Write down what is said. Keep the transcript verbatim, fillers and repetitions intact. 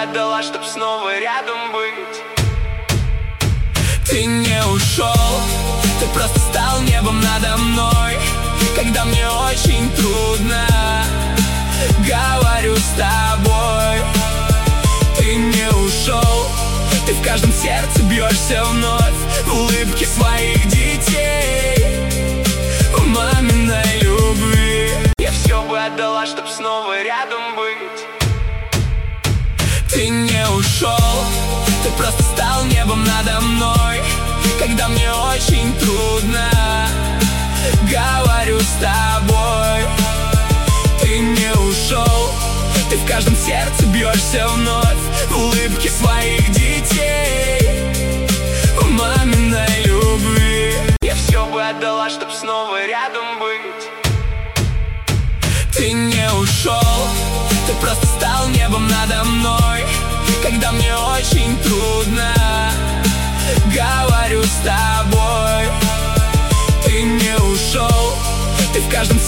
отдала, чтоб снова рядом быть. Ты не ушел, ты просто стал небом надо мной, когда мне очень трудно, говорю с тобой. Ты не ушел, ты в каждом сердце бьешься вновь, в улыбке своих детей, в маминой любви. Я все бы отдала, чтоб снова рядом быть. Ты не ушел, ты просто стал небом надо мной, когда мне очень трудно, говорю с тобой. Ты не ушел, ты в каждом сердце бьешься вновь, в улыбке своих детей, в маминой любви. Я все бы отдала, чтоб снова рядом быть. Ты не ушел, ты просто стал небом надо мной, когда мне очень трудно, говорю с тобой. Ты не ушел, ты в каждом